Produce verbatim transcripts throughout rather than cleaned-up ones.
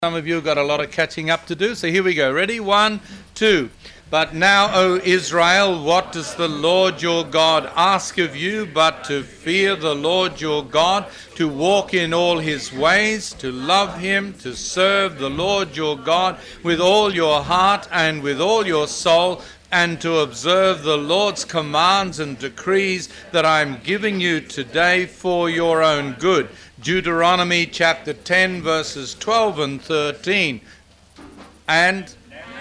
Some of you have got a lot of catching up to do, so here we go. Ready? One, two. But now, O Israel, what does the Lord your God ask of you but to fear the Lord your God, to walk in all his ways, to love him, to serve the Lord your God with all your heart and with all your soul, and to observe the Lord's commands and decrees that I am giving you today for your own good. Deuteronomy chapter ten, verses twelve and thirteen. And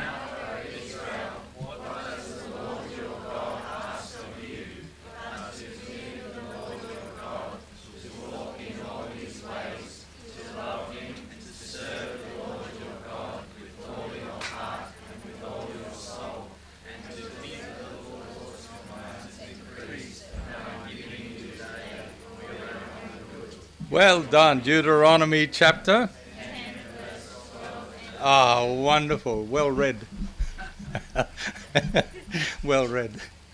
well done. Deuteronomy chapter? Ah, oh, wonderful. Well read. Well read.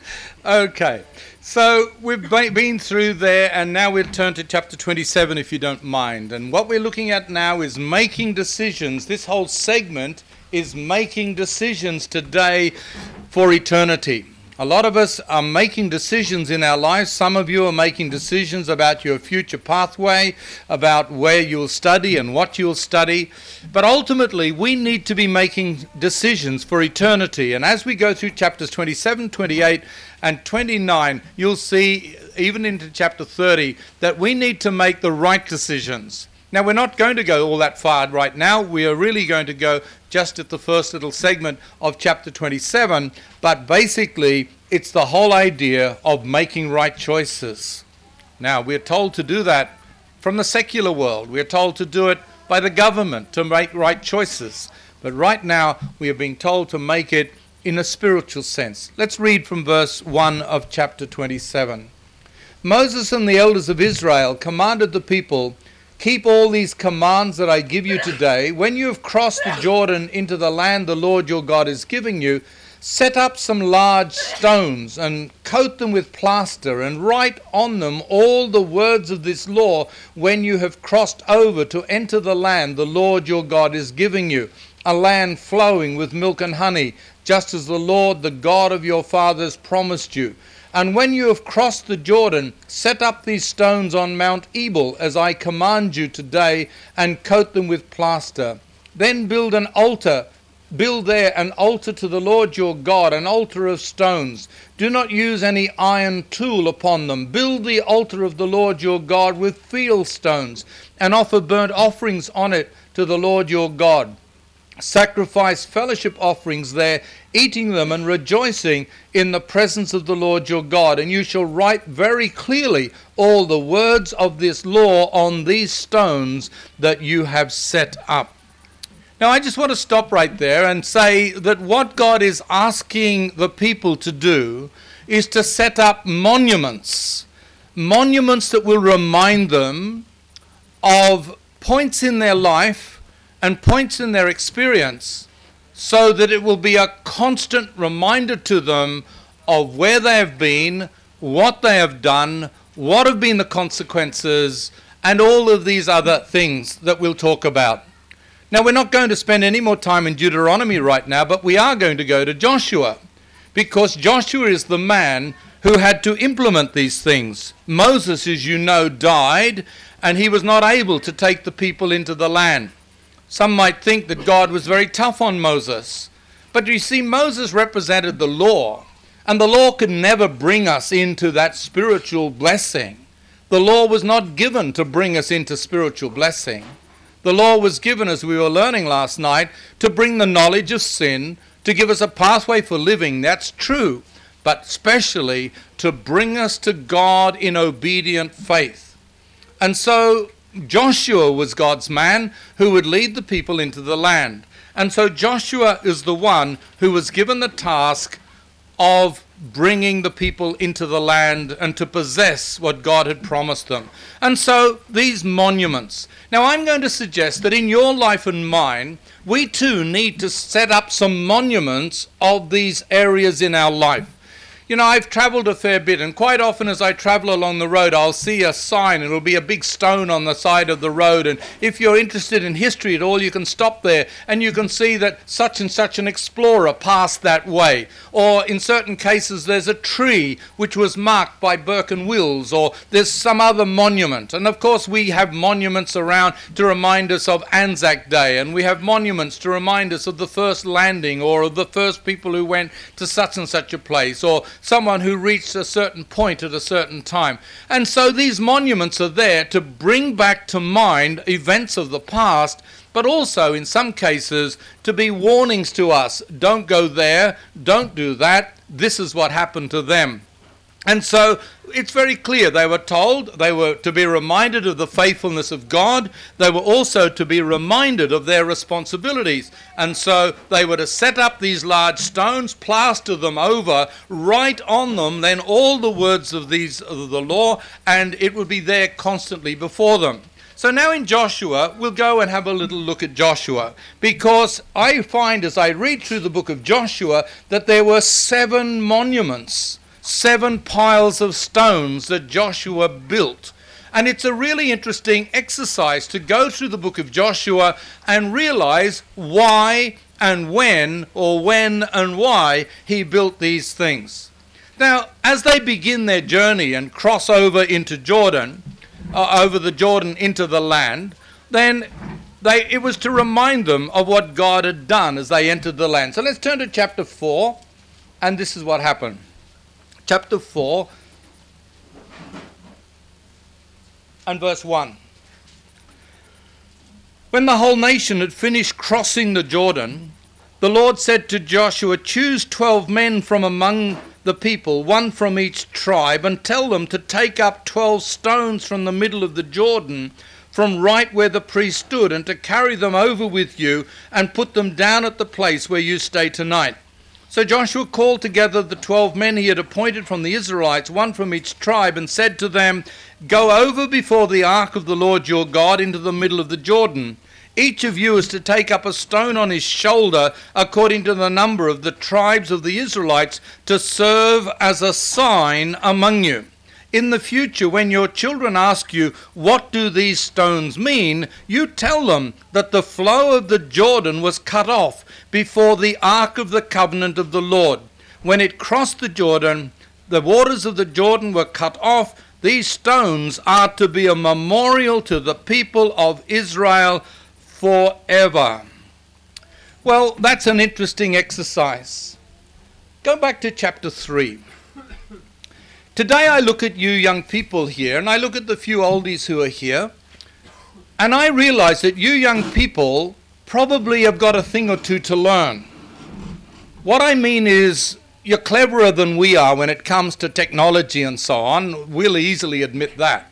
Okay, so we've been through there, and now we'll turn to chapter twenty-seven, if you don't mind. And what we're looking at now is making decisions. This whole segment is making decisions today for eternity. A lot of us are making decisions in our lives. Some of you are making decisions about your future pathway, about where you'll study and what you'll study. But ultimately, we need to be making decisions for eternity. And as we go through chapters twenty-seven, twenty-eight, and twenty-nine, you'll see, even into chapter thirty, that we need to make the right decisions. Now, we're not going to go all that far right now. We are really going to go just at the first little segment of chapter twenty-seven. But basically, it's the whole idea of making right choices. Now, we're told to do that from the secular world. We're told to do it by the government, to make right choices. But right now, we are being told to make it in a spiritual sense. Let's read from verse one of chapter twenty-seven. Moses and the elders of Israel commanded the people, "Keep all these commands that I give you today. When you have crossed the Jordan into the land the Lord your God is giving you, set up some large stones and coat them with plaster and write on them all the words of this law when you have crossed over to enter the land the Lord your God is giving you, a land flowing with milk and honey, just as the Lord, the God of your fathers, promised you. And when you have crossed the Jordan, set up these stones on Mount Ebal, as I command you today, and coat them with plaster. Then build an altar, build there an altar to the Lord your God, an altar of stones. Do not use any iron tool upon them. Build the altar of the Lord your God with field stones, and offer burnt offerings on it to the Lord your God. Sacrifice fellowship offerings there, eating them and rejoicing in the presence of the Lord your God. And you shall write very clearly all the words of this law on these stones that you have set up." Now, I just want to stop right there and say that what God is asking the people to do is to set up monuments. Monuments that will remind them of points in their life and points in their experience, so that it will be a constant reminder to them of where they have been, what they have done, what have been the consequences, and all of these other things that we'll talk about. Now, we're not going to spend any more time in Deuteronomy right now, but we are going to go to Joshua, because Joshua is the man who had to implement these things. Moses, as you know, died, and he was not able to take the people into the land. Some might think that God was very tough on Moses. But you see, Moses represented the law, and the law could never bring us into that spiritual blessing. The law was not given to bring us into spiritual blessing. The law was given, as we were learning last night, to bring the knowledge of sin, to give us a pathway for living. That's true, but especially to bring us to God in obedient faith. And so Joshua was God's man who would lead the people into the land. And so Joshua is the one who was given the task of bringing the people into the land and to possess what God had promised them. And so these monuments. Now, I'm going to suggest that in your life and mine, we too need to set up some monuments of these areas in our life. You know, I've travelled a fair bit, and quite often as I travel along the road, I'll see a sign. It'll be a big stone on the side of the road, and if you're interested in history at all, you can stop there and you can see that such and such an explorer passed that way. Or in certain cases, there's a tree which was marked by Burke and Wills, or there's some other monument. And of course, we have monuments around to remind us of Anzac Day, and we have monuments to remind us of the first landing, or of the first people who went to such and such a place, or someone who reached a certain point at a certain time. And so these monuments are there to bring back to mind events of the past, but also in some cases to be warnings to us. Don't go there, don't do that, this is what happened to them. And so it's very clear they were told they were to be reminded of the faithfulness of God. They were also to be reminded of their responsibilities. And so they were to set up these large stones, plaster them over, write on them then all the words of these of the law, and it would be there constantly before them. So now in Joshua, we'll go and have a little look at Joshua, because I find as I read through the book of Joshua that there were seven monuments, seven piles of stones that Joshua built. And it's a really interesting exercise to go through the book of Joshua and realize why and when, or when and why, he built these things. Now, as they begin their journey and cross over into Jordan, uh, over the Jordan into the land, then they, it was to remind them of what God had done as they entered the land. So let's turn to chapter four, and this is what happened. Chapter four and verse one. When the whole nation had finished crossing the Jordan, the Lord said to Joshua, "Choose twelve men from among the people, one from each tribe, and tell them to take up twelve stones from the middle of the Jordan, from right where the priest stood, and to carry them over with you and put them down at the place where you stay tonight." So Joshua called together the twelve men he had appointed from the Israelites, one from each tribe, and said to them, "Go over before the ark of the Lord your God into the middle of the Jordan. Each of you is to take up a stone on his shoulder according to the number of the tribes of the Israelites, to serve as a sign among you. In the future, when your children ask you, 'What do these stones mean?' you tell them that the flow of the Jordan was cut off before the ark of the covenant of the Lord. When it crossed the Jordan, the waters of the Jordan were cut off. These stones are to be a memorial to the people of Israel forever." Well, that's an interesting exercise. Go back to chapter three. Today I look at you young people here, and I look at the few oldies who are here, and I realize that you young people probably have got a thing or two to learn. What I mean is, you're cleverer than we are when it comes to technology and so on. We'll easily admit that.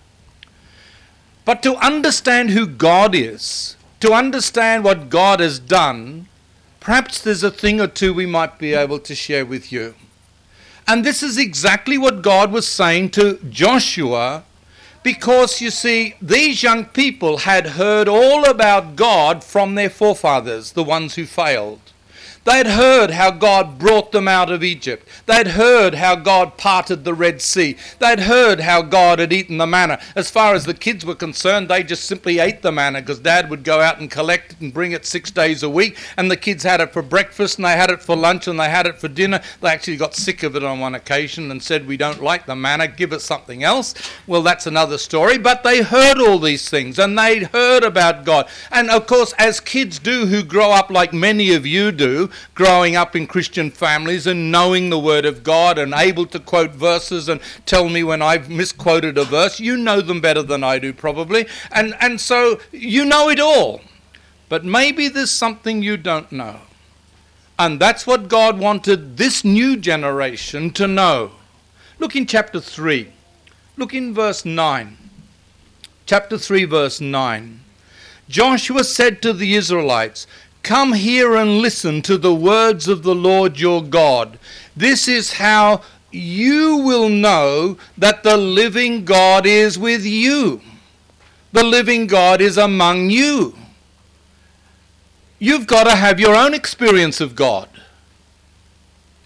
But to understand who God is, to understand what God has done, perhaps there's a thing or two we might be able to share with you. And this is exactly what God was saying to Joshua, because, you see, these young people had heard all about God from their forefathers, the ones who failed. They'd heard how God brought them out of Egypt. They'd heard how God parted the Red Sea. They'd heard how God had eaten the manna. As far as the kids were concerned, they just simply ate the manna, because Dad would go out and collect it and bring it six days a week, and the kids had it for breakfast, and they had it for lunch, and they had it for dinner. They actually got sick of it on one occasion and said, "We don't like the manna, give us something else." Well, that's another story, but they heard all these things, and they'd heard about God. And of course, as kids do who grow up like many of you do, growing up in Christian families and knowing the Word of God and able to quote verses and tell me when I've misquoted a verse. You know them better than I do probably, and, and so you know it all. But maybe there's something you don't know. And that's what God wanted this new generation to know. Look in chapter three. Look in verse nine. Chapter three, verse nine. Joshua said to the Israelites, "Come here and listen to the words of the Lord your God. This is how you will know that the living God is with you. The living God is among you." You've got to have your own experience of God.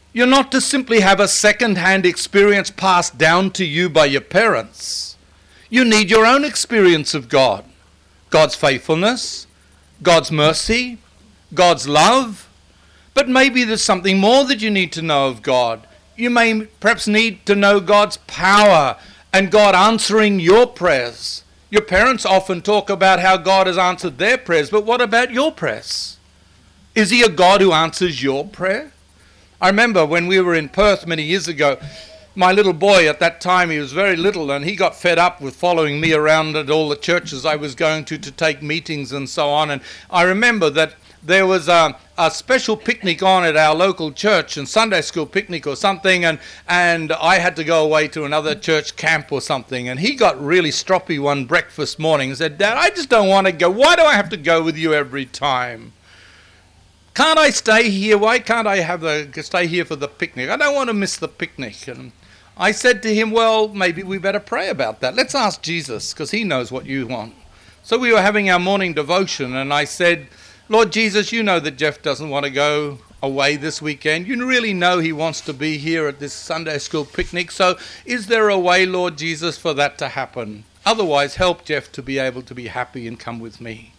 You're not to simply have a second-hand experience passed down to you by your parents. You need your own experience of God. God's faithfulness, God's mercy, God's love. But maybe there's something more that you need to know of God. You may perhaps need to know God's power and God answering your prayers. Your parents often talk about how God has answered their prayers, but what about your prayers? Is he a God who answers your prayer? I remember when we were in Perth many years ago, my little boy at that time, he was very little, and he got fed up with following me around at all the churches I was going to to take meetings and so on. And I remember that there was a, a special picnic on at our local church, and Sunday school picnic or something, and, and I had to go away to another church camp or something. And he got really stroppy one breakfast morning and said, "Dad, I just don't want to go. Why do I have to go with you every time? Can't I stay here? Why can't I have the stay here for the picnic? I don't want to miss the picnic." And I said to him, "Well, maybe we better pray about that. Let's ask Jesus, because he knows what you want." So we were having our morning devotion, and I said, "Lord Jesus, you know that Jeff doesn't want to go away this weekend. You really know he wants to be here at this Sunday school picnic. So is there a way, Lord Jesus, for that to happen? Otherwise, help Jeff to be able to be happy and come with me."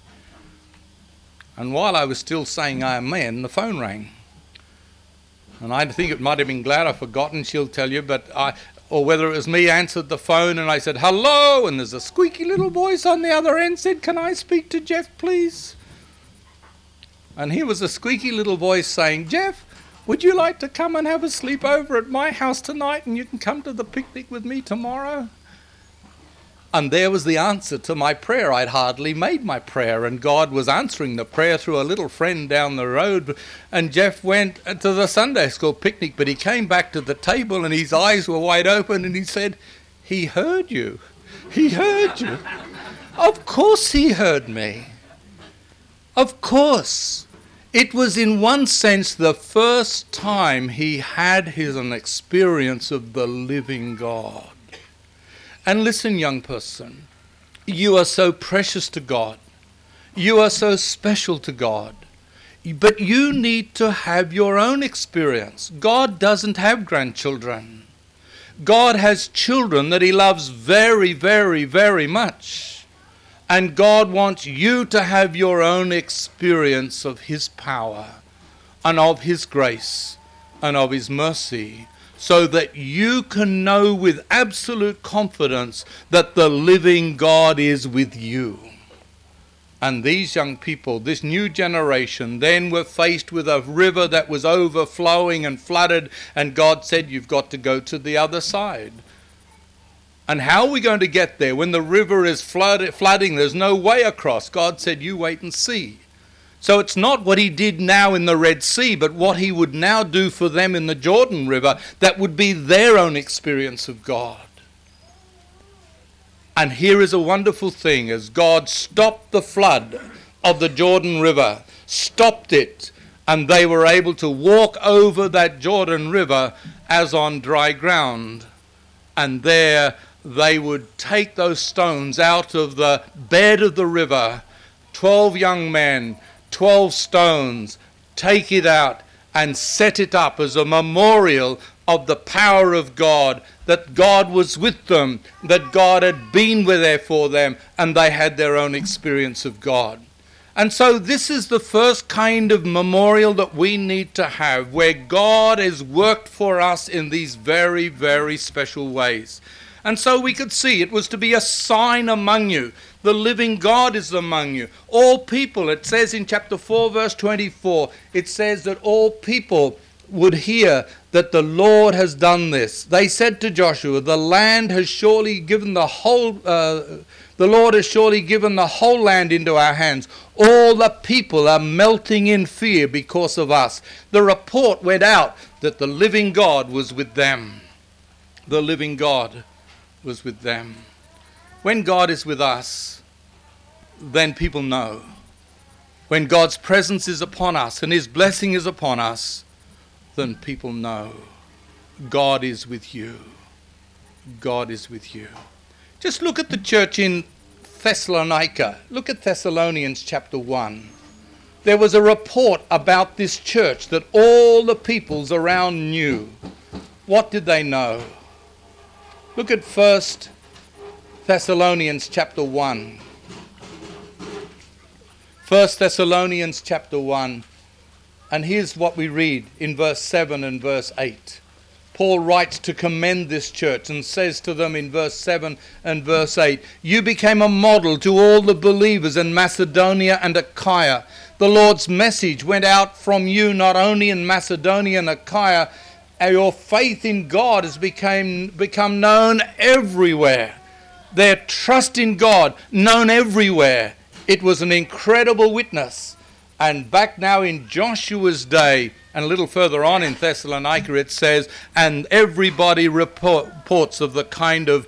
And while I was still saying amen, the phone rang. And I think it might have been Glad, I've forgotten, she'll tell you, but I, or whether it was me, answered the phone, and I said, "Hello," and there's a squeaky little voice on the other end said, "Can I speak to Jeff, please?" And here was a squeaky little voice saying, "Jeff, would you like to come and have a sleepover at my house tonight, and you can come to the picnic with me tomorrow?" And there was the answer to my prayer. I'd hardly made my prayer, and God was answering the prayer through a little friend down the road. And Jeff went to the Sunday school picnic, but he came back to the table and his eyes were wide open, and he said, "He heard you. He heard you." Of course he heard me. Of course. It was in one sense the first time he had his an experience of the living God. And listen, young person, you are so precious to God. You are so special to God. But you need to have your own experience. God doesn't have grandchildren. God has children that he loves very, very, very much. And God wants you to have your own experience of his power and of his grace and of his mercy, so that you can know with absolute confidence that the living God is with you. And these young people, this new generation, then were faced with a river that was overflowing and flooded, and God said, "You've got to go to the other side." And how are we going to get there when the river is flood- flooding? There's no way across. God said, "You wait and see." So it's not what he did now in the Red Sea, but what he would now do for them in the Jordan River that would be their own experience of God. And here is a wonderful thing, as God stopped the flood of the Jordan River, stopped it, and they were able to walk over that Jordan River as on dry ground. And there they would take those stones out of the bed of the river, twelve young men, twelve stones, take it out and set it up as a memorial of the power of God, that God was with them, that God had been there for them, and they had their own experience of God. And so this is the first kind of memorial that we need to have, where God has worked for us in these very, very special ways. And so we could see it was to be a sign among you. The living God is among you. All people, it says in chapter four, verse twenty-four, it says that all people would hear that the Lord has done this. They said to Joshua, "The land has surely given the whole, uh, the Lord has surely given the whole land into our hands. All the people are melting in fear because of us." The report went out that the living God was with them. The living God was with them. When God is with us, then people know. When God's presence is upon us and his blessing is upon us, then people know God is with you. God is with you. Just look at the church in Thessalonica. Look at Thessalonians chapter one. there was a report about this church that all the peoples around knew. What did they know? Look at First Thessalonians chapter one. First Thessalonians chapter one. And here's what we read in verse seven and verse eight. Paul writes to commend this church and says to them in verse seven and verse eight, "You became a model to all the believers in Macedonia and Achaia. The Lord's message went out from you not only in Macedonia and Achaia, your faith in God has became, become known everywhere." Their trust in God known everywhere. It was an incredible witness. And back now in Joshua's day, and a little further on in Thessalonica it says, and everybody report, reports of the kind of,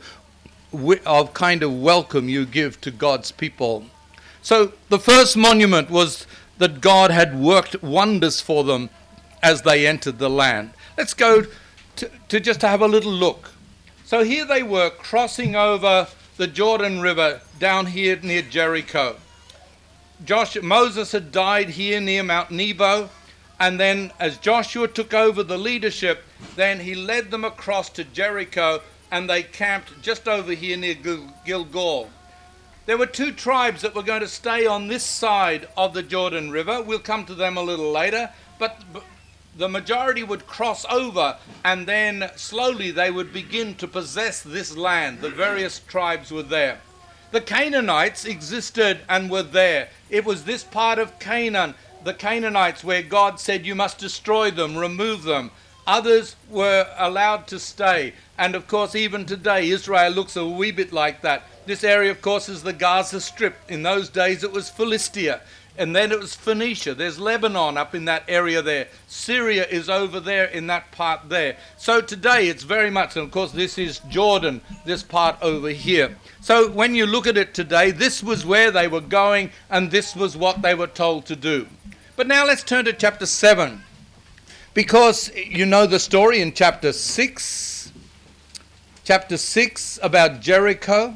of kind of welcome you give to God's people. So the first monument was that God had worked wonders for them as they entered the land. Let's go to, to just have a little look. So here they were crossing over the Jordan River down here near Jericho. Joshua, Moses had died here near Mount Nebo, and then as Joshua took over the leadership, then he led them across to Jericho, and they camped just over here near Gil- Gilgal. There were two tribes that were going to stay on this side of the Jordan River. We'll come to them a little later, but, but the majority would cross over, and then slowly they would begin to possess this land. The various tribes were there. The Canaanites existed and were there. It was this part of Canaan, the Canaanites, where God said you must destroy them, remove them. Others were allowed to stay. And of course, even today, Israel looks a wee bit like that. This area, of course, is the Gaza Strip. In those days, it was Philistia. And then it was Phoenicia. There's Lebanon up in that area there. Syria is over there in that part there. So today it's very much, and of course this is Jordan, this part over here. So when you look at it today, this was where they were going and this was what they were told to do. But now let's turn to chapter seven. Because you know the story in chapter six. Chapter six about Jericho.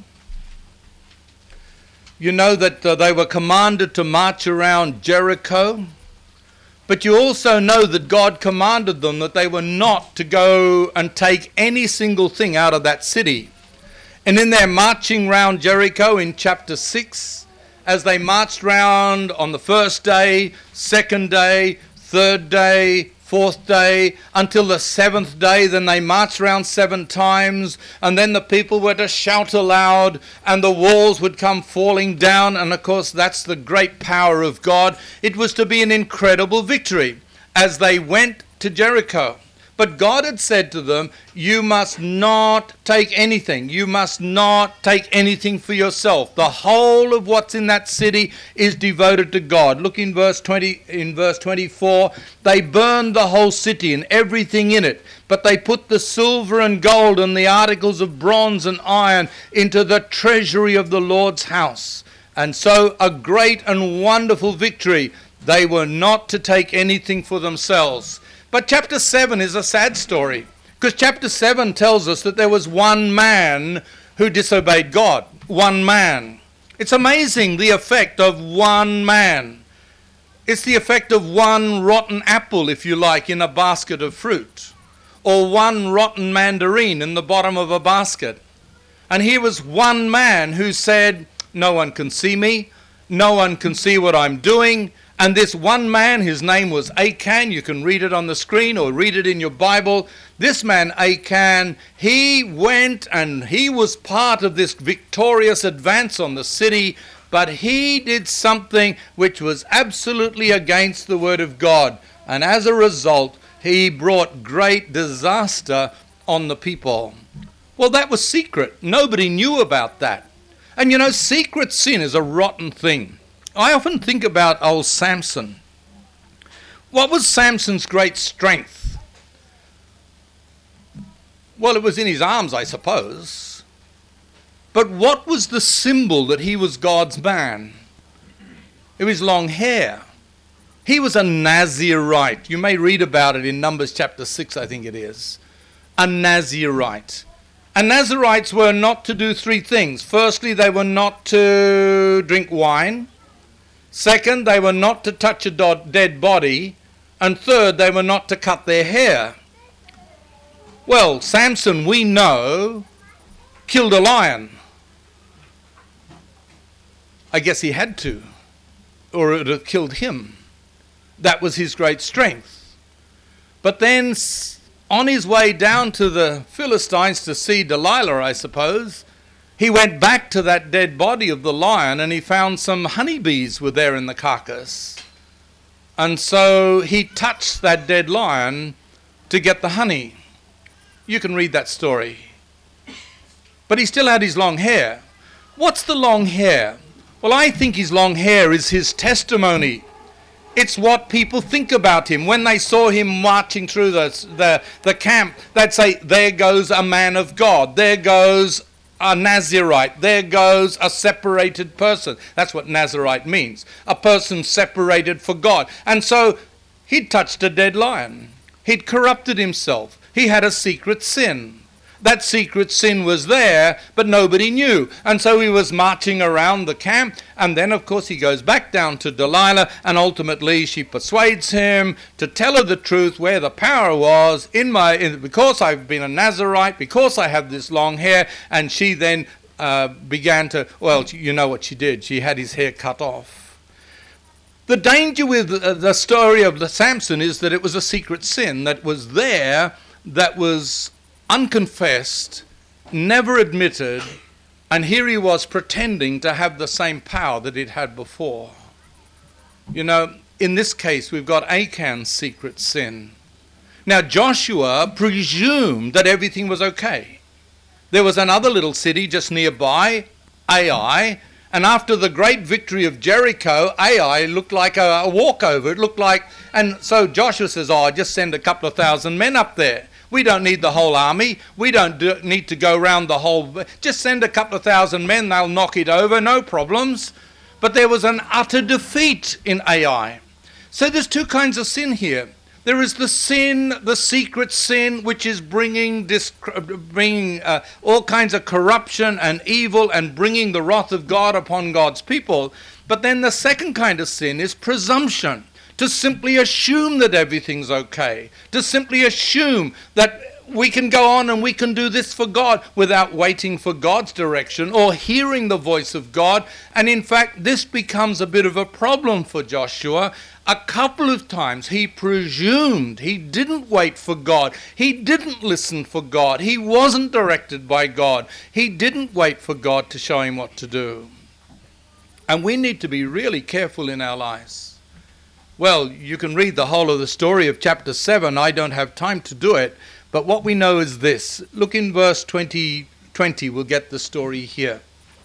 You know that uh, they were commanded to march around Jericho. But you also know that God commanded them that they were not to go and take any single thing out of that city. And in their marching round Jericho in chapter six, as they marched round on the first day, second day, third day, fourth day, until the seventh day, then they marched round seven times, and then the people were to shout aloud, and the walls would come falling down, and of course that's the great power of God. It was to be an incredible victory as they went to Jericho. But God had said to them, you must not take anything. You must not take anything for yourself. The whole of what's in that city is devoted to God. Look in verse twenty, in verse twenty-four. They burned the whole city and everything in it, but they put the silver and gold and the articles of bronze and iron into the treasury of the Lord's house. And so a great and wonderful victory. They were not to take anything for themselves. But chapter seven is a sad story, because chapter seven tells us that there was one man who disobeyed God. One man. It's amazing the effect of one man. It's the effect of one rotten apple, if you like, in a basket of fruit, or one rotten mandarin in the bottom of a basket. And here was one man who said, no one can see me, no one can see what I'm doing. And this one man, his name was Achan. You can read it on the screen or read it in your Bible. This man, Achan, he went and he was part of this victorious advance on the city, but he did something which was absolutely against the word of God. And as a result, he brought great disaster on the people. Well, that was secret. Nobody knew about that. And you know, secret sin is a rotten thing. I often think about old Samson. What was Samson's great strength? Well, it was in his arms, I suppose. But what was the symbol that he was God's man? It was long hair. He was a Nazirite. You may read about it in Numbers chapter six, I think it is. A Nazirite. And Nazirites were not to do three things. Firstly, they were not to drink wine. Second, they were not to touch a do- dead body. And third, they were not to cut their hair. Well, Samson, we know, killed a lion. I guess he had to, or it would have killed him. That was his great strength. But then, on his way down to the Philistines to see Delilah, I suppose, he went back to that dead body of the lion and he found some honeybees were there in the carcass. And so he touched that dead lion to get the honey. You can read that story. But he still had his long hair. What's the long hair? Well, I think his long hair is his testimony. It's what people think about him. When they saw him marching through the, the, the camp, they'd say, there goes a man of God. There goes a Nazirite. There goes a separated person. That's what Nazirite means. A person separated for God. And so he'd touched a dead lion. He'd corrupted himself. He had a secret sin. That secret sin was there, but nobody knew. And so he was marching around the camp. And then, of course, he goes back down to Delilah. And ultimately, she persuades him to tell her the truth, where the power was, in my, in, because I've been a Nazirite, because I have this long hair. And she then uh, began to, well, you know what she did. She had his hair cut off. The danger with uh, the story of the Samson is that it was a secret sin that was there, that was unconfessed, never admitted, and here he was pretending to have the same power that he'd had before. You know, in this case, we've got Achan's secret sin. Now, Joshua presumed that everything was okay. There was another little city just nearby, Ai, and after the great victory of Jericho, Ai looked like a, a walkover. It looked like, and so Joshua says, oh, just send a couple of thousand men up there. We don't need the whole army. We don't do, need to go around the whole... Just send a couple of thousand men, they'll knock it over, no problems. But there was an utter defeat in Ai. So there's two kinds of sin here. There is the sin, the secret sin, which is bringing, bringing uh, all kinds of corruption and evil and bringing the wrath of God upon God's people. But then the second kind of sin is presumption. To simply assume that everything's okay, to simply assume that we can go on and we can do this for God without waiting for God's direction or hearing the voice of God. And in fact, this becomes a bit of a problem for Joshua. A couple of times he presumed, he didn't wait for God, he didn't listen for God, he wasn't directed by God, he didn't wait for God to show him what to do. And we need to be really careful in our lives. Well, you can read the whole of the story of chapter seven. I don't have time to do it. But what we know is this. Look in verse twenty, twenty. We'll get the story here.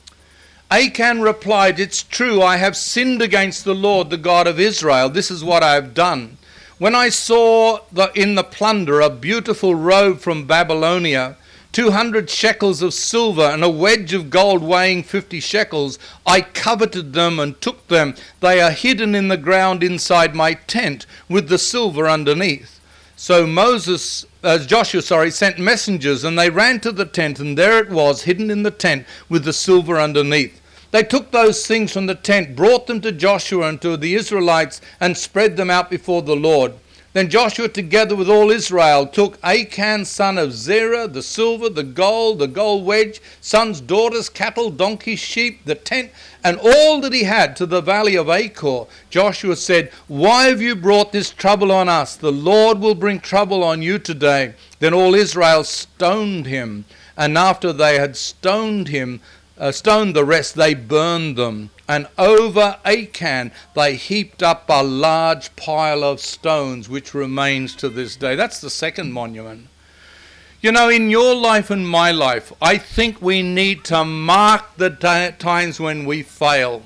Achan replied, it's true, I have sinned against the Lord, the God of Israel. This is what I have done. When I saw the, in the plunder a beautiful robe from Babylonia, two hundred shekels of silver and a wedge of gold weighing fifty shekels, I coveted them and took them. They are hidden in the ground inside my tent with the silver underneath. So Moses, uh, Joshua, sorry, sent messengers, and they ran to the tent, and there it was, hidden in the tent with the silver underneath. They took those things from the tent, brought them to Joshua and to the Israelites, and spread them out before the Lord. Then Joshua, together with all Israel, took Achan, son of Zerah, the silver, the gold, the gold wedge, sons, daughters, cattle, donkeys, sheep, the tent, and all that he had to the valley of Achor. Joshua said, why have you brought this trouble on us? The Lord will bring trouble on you today. Then all Israel stoned him, and after they had stoned him, uh, stoned the rest, they burned them. And over Achan they heaped up a large pile of stones, which remains to this day. That's the second monument. You know, in your life and my life, I think we need to mark the t- times when we fail.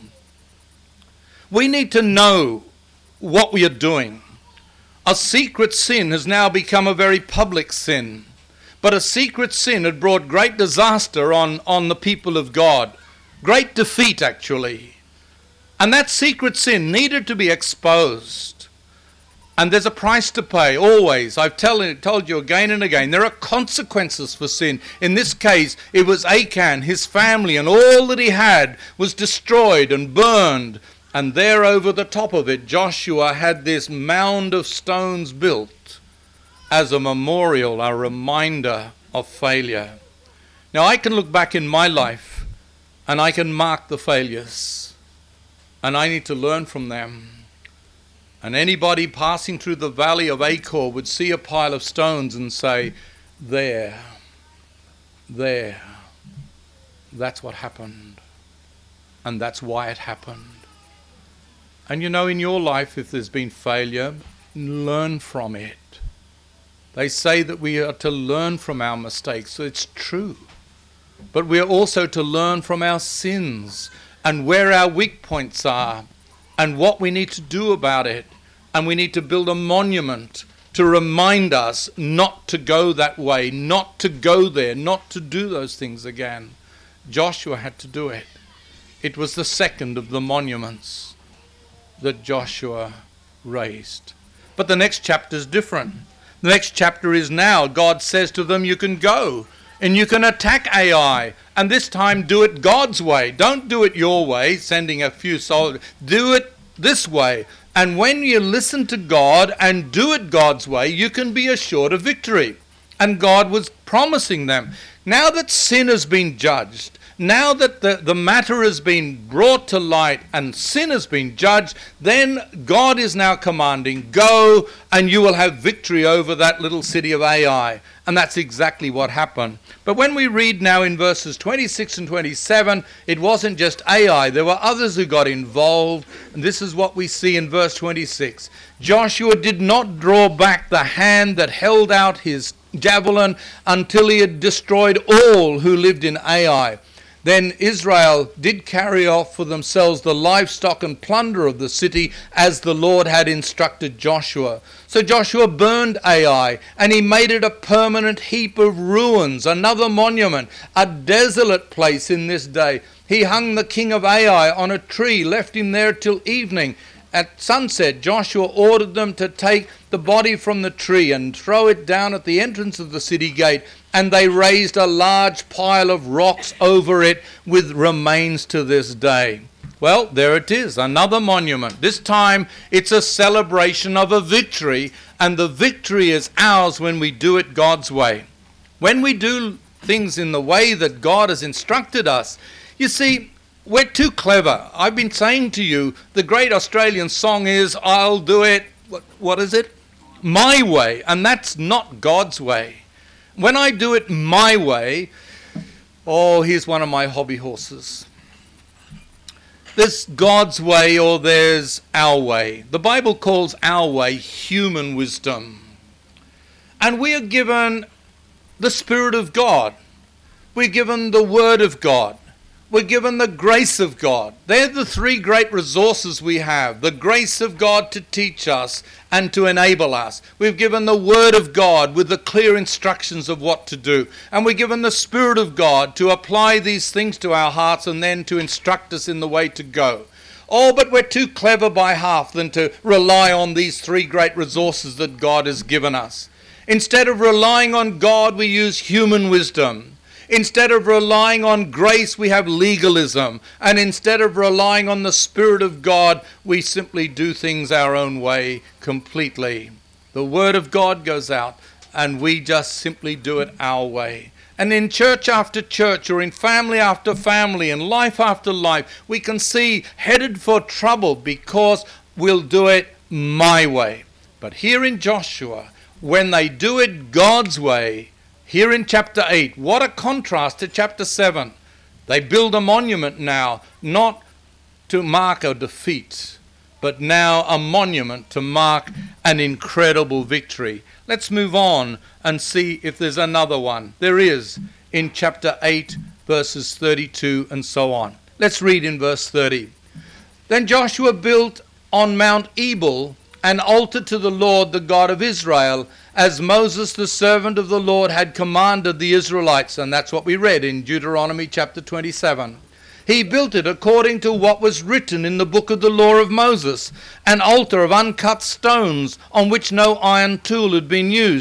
We need to know what we are doing. A secret sin has now become a very public sin. But a secret sin had brought great disaster on, on the people of God. Great defeat, actually. And that secret sin needed to be exposed. And there's a price to pay, always. I've tell, told you again and again, there are consequences for sin. In this case, it was Achan, his family, and all that he had was destroyed and burned. And there over the top of it, Joshua had this mound of stones built as a memorial, a reminder of failure. Now I can look back in my life and I can mark the failures, and I need to learn from them. And anybody passing through the valley of Achor would see a pile of stones and say, there, there, that's what happened. And that's why it happened. And you know, in your life, if there's been failure, learn from it. They say that we are to learn from our mistakes. So it's true. But we are also to learn from our sins and where our weak points are and what we need to do about it. And we need to build a monument to remind us not to go that way, not to go there, not to do those things again. Joshua had to do it. It was the second of the monuments that Joshua raised. But the next chapter is different. The next chapter is now God says to them, you can go and you can attack Ai, and this time do it God's way. Don't do it your way, sending a few soldiers. Do it this way. And when you listen to God and do it God's way, you can be assured of victory. And God was promising them, now that sin has been judged, now that the, the matter has been brought to light and sin has been judged, then God is now commanding, go and you will have victory over that little city of Ai. And that's exactly what happened. But when we read now in verses twenty-six and twenty-seven, it wasn't just Ai. There were others who got involved. And this is what we see in verse twenty-six. Joshua did not draw back the hand that held out his javelin until he had destroyed all who lived in Ai. Then Israel did carry off for themselves the livestock and plunder of the city as the Lord had instructed Joshua. So Joshua burned Ai, and he made it a permanent heap of ruins, another monument, a desolate place in this day. He hung the king of Ai on a tree, left him there till evening. At sunset, Joshua ordered them to take the body from the tree and throw it down at the entrance of the city gate, and they raised a large pile of rocks over it with remains to this day. Well, there it is, another monument. This time it's a celebration of a victory, and the victory is ours when we do it God's way. When we do things in the way that God has instructed us, you see, we're too clever. I've been saying to you, the great Australian song is, I'll do it, what, what is it? My way. And that's not God's way. When I do it my way, oh, here's one of my hobby horses. There's God's way or there's our way. The Bible calls our way human wisdom. And we are given the Spirit of God. We're given the Word of God. We're given the grace of God. They're the three great resources we have. The grace of God to teach us and to enable us. We've given the Word of God with the clear instructions of what to do. And we're given the Spirit of God to apply these things to our hearts and then to instruct us in the way to go. Oh, but we're too clever by half than to rely on these three great resources that God has given us. Instead of relying on God, we use human wisdom. Instead of relying on grace, we have legalism. And instead of relying on the Spirit of God, we simply do things our own way completely. The Word of God goes out, and we just simply do it our way. And in church after church, or in family after family, and life after life, we can see headed for trouble because we'll do it my way. But here in Joshua, when they do it God's way, here in chapter eight, what a contrast to chapter seven. They build a monument now, not to mark a defeat, but now a monument to mark an incredible victory. Let's move on and see if there's another one. There is in chapter eight, verses thirty-two and so on. Let's read in verse thirty. Then Joshua built on Mount Ebal an altar to the Lord, the God of Israel, as Moses, the servant of the Lord, had commanded the Israelites. And that's what we read in Deuteronomy chapter twenty-seven. He built it according to what was written in the book of the law of Moses, an altar of uncut stones on which no iron tool had been used.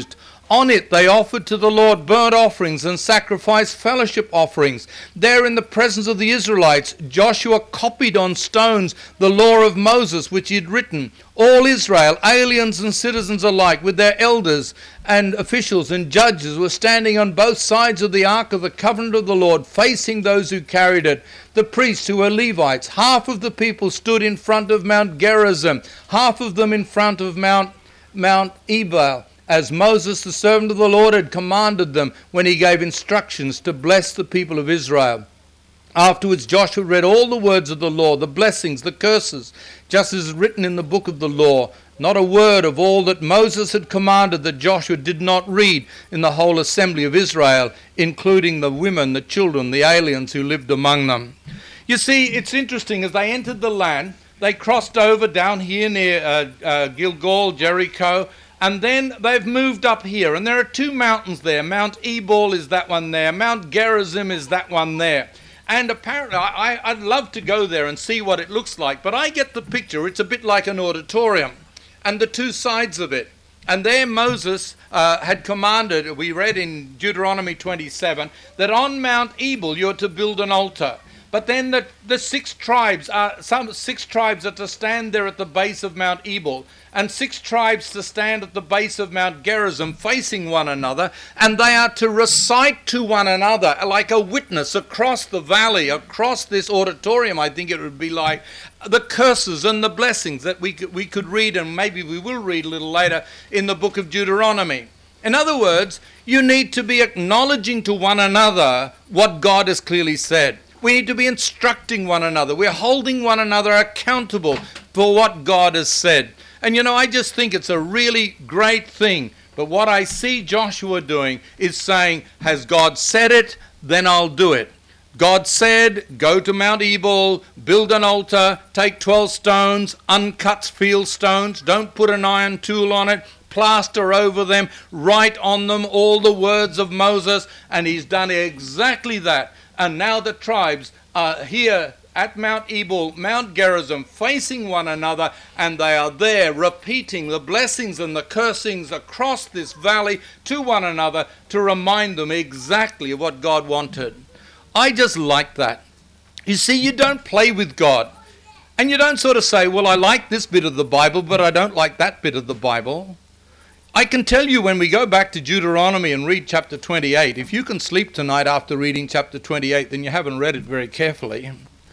On it they offered to the Lord burnt offerings and sacrificed fellowship offerings. There in the presence of the Israelites, Joshua copied on stones the law of Moses which he had written. All Israel, aliens and citizens alike, with their elders and officials and judges, were standing on both sides of the ark of the covenant of the Lord, facing those who carried it. The priests who were Levites, half of the people stood in front of Mount Gerizim, half of them in front of Mount, Mount Ebal, as Moses, the servant of the Lord, had commanded them when he gave instructions to bless the people of Israel. Afterwards Joshua read all the words of the law, the blessings, the curses, just as is written in the book of the law. Not a word of all that Moses had commanded that Joshua did not read in the whole assembly of Israel, including the women, the children, the aliens who lived among them. You see, it's interesting, as they entered the land, they crossed over down here near uh, uh, Gilgal, Jericho, and then they've moved up here, and there are two mountains there. Mount Ebal is that one there. Mount Gerizim is that one there. And apparently, I, I'd love to go there and see what it looks like, but I get the picture. It's a bit like an auditorium, and the two sides of it. And there Moses uh, had commanded, we read in Deuteronomy twenty-seven, that on Mount Ebal you're to build an altar. But then the, the six tribes are some six tribes are to stand there at the base of Mount Ebal, and six tribes to stand at the base of Mount Gerizim facing one another, and they are to recite to one another like a witness across the valley, across this auditorium. I think it would be like the curses and the blessings that we could, we could read, and maybe we will read a little later in the book of Deuteronomy. In other words, you need to be acknowledging to one another what God has clearly said. We need to be instructing one another. We're holding one another accountable for what God has said. And you know, I just think it's a really great thing. But what I see Joshua doing is saying, has God said it? Then I'll do it. God said, go to Mount Ebal, build an altar, take twelve stones, uncut field stones, don't put an iron tool on it, plaster over them, write on them all the words of Moses, and he's done exactly that. And now the tribes are here at Mount Ebal, Mount Gerizim, facing one another, and they are there repeating the blessings and the cursings across this valley to one another to remind them exactly of what God wanted. I just like that. You see, you don't play with God. And you don't sort of say, well, I like this bit of the Bible, but I don't like that bit of the Bible. I can tell you, when we go back to Deuteronomy and read chapter twenty-eight, if you can sleep tonight after reading chapter twenty-eight, then you haven't read it very carefully.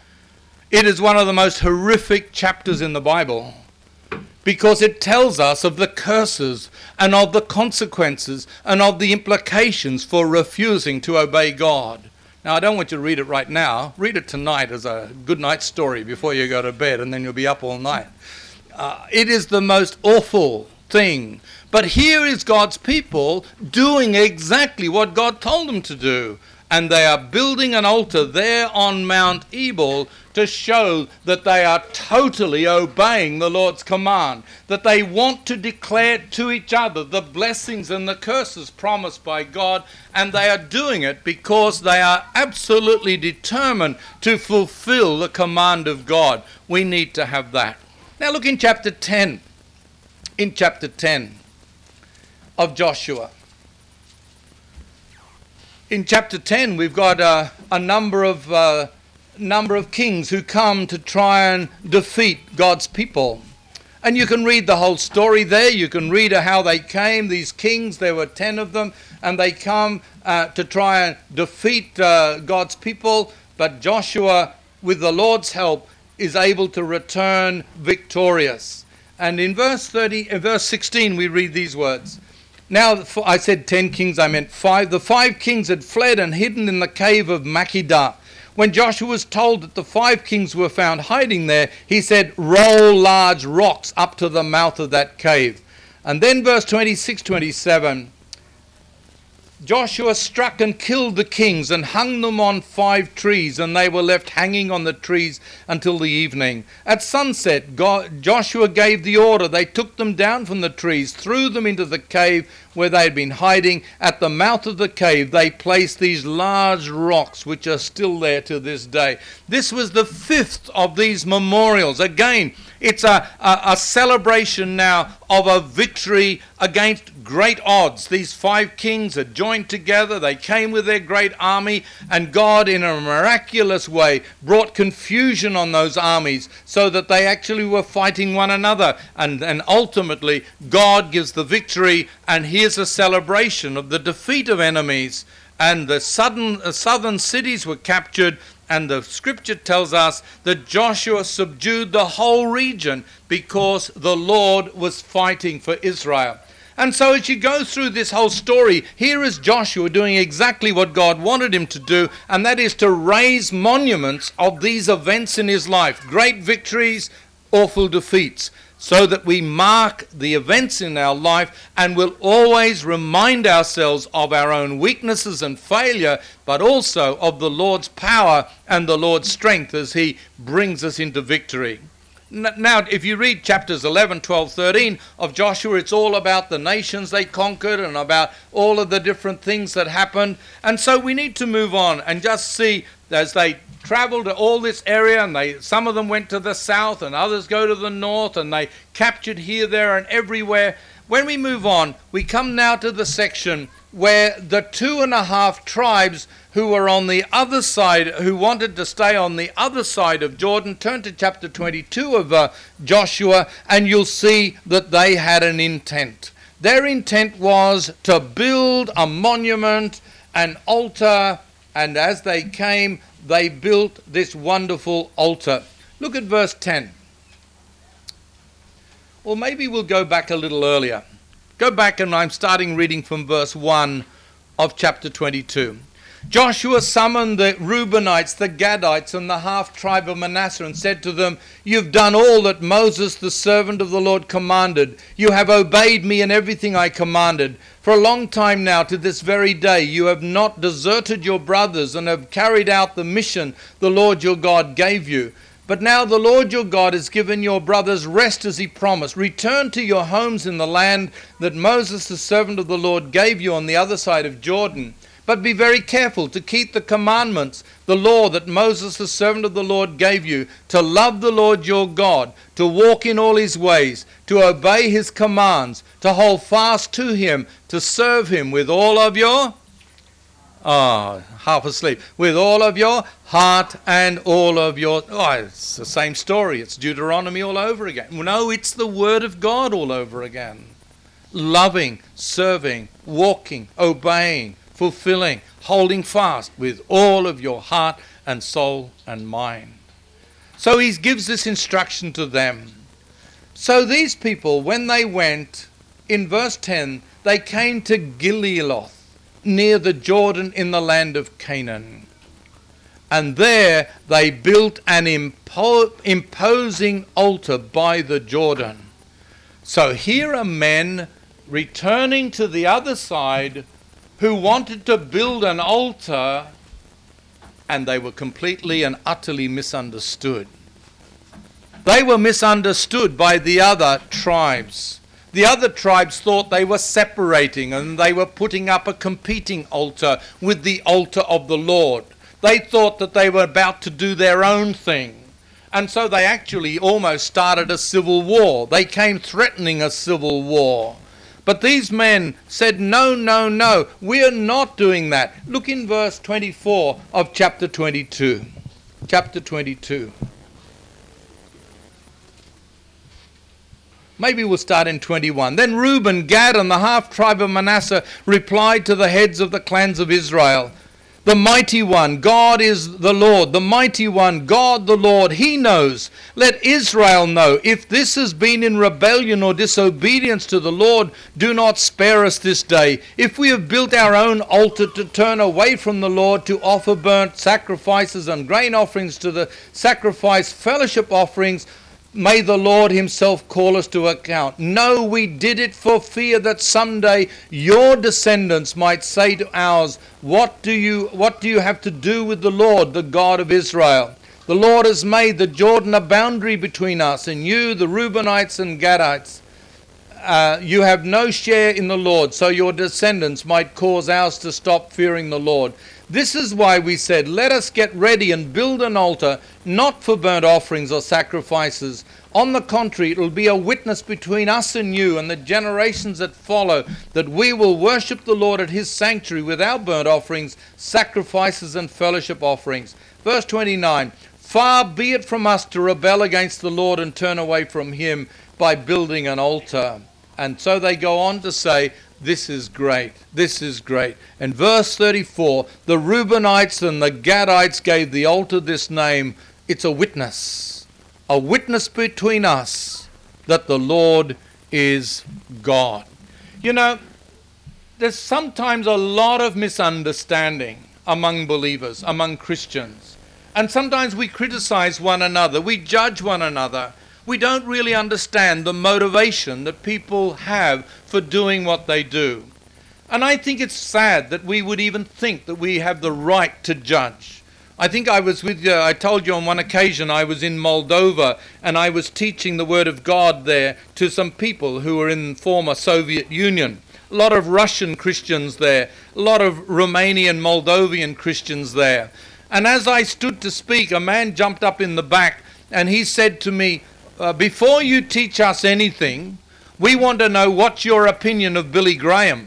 It is one of the most horrific chapters in the Bible, because it tells us of the curses and of the consequences and of the implications for refusing to obey God. Now, I don't want you to read it right now. Read it tonight as a good night story before you go to bed, and then you'll be up all night. Uh, it is the most awful thing. But here is God's people doing exactly what God told them to do. And they are building an altar there on Mount Ebal to show that they are totally obeying the Lord's command, that they want to declare to each other the blessings and the curses promised by God, and they are doing it because they are absolutely determined to fulfill the command of God. We need to have that. Now look in chapter ten. In chapter ten of Joshua. In chapter ten, we've got uh, a number of uh, number of kings who come to try and defeat God's people. And you can read the whole story there. You can read how they came, these kings. There were ten of them, and they come uh, to try and defeat uh, God's people. But Joshua, with the Lord's help, is able to return victorious. And in verse thirty, in verse sixteen, we read these words. Now, I said ten kings, I meant five. The five kings had fled and hidden in the cave of Makkedah. When Joshua was told that the five kings were found hiding there, he said, roll large rocks up to the mouth of that cave. And then verse twenty-six, twenty-seven, Joshua struck and killed the kings and hung them on five trees, and they were left hanging on the trees until the evening. At sunset, God, Joshua gave the order. They took them down from the trees, threw them into the cave where they had been hiding. At the mouth of the cave, they placed these large rocks, which are still there to this day. This was the fifth of these memorials. Again, It's a, a, a celebration now of a victory against great odds. These five kings are joined together. They came with their great army, and God, in a miraculous way, brought confusion on those armies so that they actually were fighting one another. And, and ultimately, God gives the victory, and here's a celebration of the defeat of enemies. And the southern, uh, southern cities were captured, and the scripture tells us that Joshua subdued the whole region because the Lord was fighting for Israel. And so as you go through this whole story, here is Joshua doing exactly what God wanted him to do, and that is to raise monuments of these events in his life, great victories, awful defeats, so that we mark the events in our life and will always remind ourselves of our own weaknesses and failure, but also of the Lord's power and the Lord's strength as he brings us into victory. Now, if you read chapters eleven, twelve, thirteen of Joshua, it's all about the nations they conquered and about all of the different things that happened. And so we need to move on and just see, as they traveled to all this area, and they some of them went to the south and others go to the north, and they captured here, there and everywhere. When we move on, we come now to the section where the two and a half tribes who were on the other side, who wanted to stay on the other side of Jordan, turn to chapter twenty-two of uh, Joshua, and you'll see that they had an intent. Their intent was to build a monument, an altar, and as they came, they built this wonderful altar. Look at verse ten. Or maybe we'll go back a little earlier. Go back, and I'm starting reading from verse one of chapter twenty-two. Joshua summoned the Reubenites, the Gadites, and the half-tribe of Manasseh and said to them, "You've done all that Moses, the servant of the Lord, commanded. You have obeyed me in everything I commanded. For a long time now, to this very day, you have not deserted your brothers and have carried out the mission the Lord your God gave you. But now the Lord your God has given your brothers rest as he promised. Return to your homes in the land that Moses, the servant of the Lord, gave you on the other side of Jordan. But be very careful to keep the commandments, the law that Moses, the servant of the Lord, gave you, to love the Lord your God, to walk in all his ways, to obey his commands, to hold fast to him, to serve him with all of your..." Ah, oh, half asleep. "With all of your heart and all of your..." Oh, it's the same story. It's Deuteronomy all over again. No, it's the Word of God all over again. Loving, serving, walking, obeying, fulfilling, holding fast with all of your heart and soul and mind. So he gives this instruction to them. So these people, when they went, in verse ten, they came to Gilealoth, near the Jordan in the land of Canaan. And there they built an impo- imposing altar by the Jordan. So here are men returning to the other side who wanted to build an altar, and they were completely and utterly misunderstood. They were misunderstood by the other tribes. The other tribes thought they were separating and they were putting up a competing altar with the altar of the Lord. They thought that they were about to do their own thing. And so they actually almost started a civil war. They came threatening a civil war. But these men said, no, no, no, we are not doing that. Look in verse twenty-four of chapter twenty-two. Chapter twenty-two. Maybe we'll start in twenty-one. Then Reuben, Gad, and the half-tribe of Manasseh replied to the heads of the clans of Israel, "The mighty one, God is the Lord. The mighty one, God the Lord, he knows. Let Israel know. If this has been in rebellion or disobedience to the Lord, do not spare us this day. If we have built our own altar to turn away from the Lord, to offer burnt sacrifices and grain offerings to the sacrifice fellowship offerings, may the Lord himself call us to account. No, we did it for fear that someday your descendants might say to ours, What do you, what do you have to do with the Lord, the God of Israel? The Lord has made the Jordan a boundary between us and you, the Reubenites and Gadites. Uh, you have no share in the Lord, so your descendants might cause ours to stop fearing the Lord. This is why we said, let us get ready and build an altar, not for burnt offerings or sacrifices, On the contrary, it will be a witness between us and you and the generations that follow, that we will worship the Lord at his sanctuary with our burnt offerings, sacrifices, and fellowship offerings. Verse twenty-nine, far be it from us to rebel against the Lord and turn away from him by building an altar. And so they go on to say, this is great, this is great. And verse thirty-four, the Reubenites and the Gadites gave the altar this name. It's a witness, a witness between us that the Lord is God. You know, there's sometimes a lot of misunderstanding among believers, among Christians. And sometimes we criticize one another, we judge one another. We don't really understand the motivation that people have for doing what they do. And I think it's sad that we would even think that we have the right to judge. I think I was with you, I told you on one occasion I was in Moldova and I was teaching the Word of God there to some people who were in the former Soviet Union. A lot of Russian Christians there, a lot of Romanian, Moldovan Christians there. And as I stood to speak, a man jumped up in the back and he said to me, Uh, before you teach us anything, we want to know what's your opinion of Billy Graham.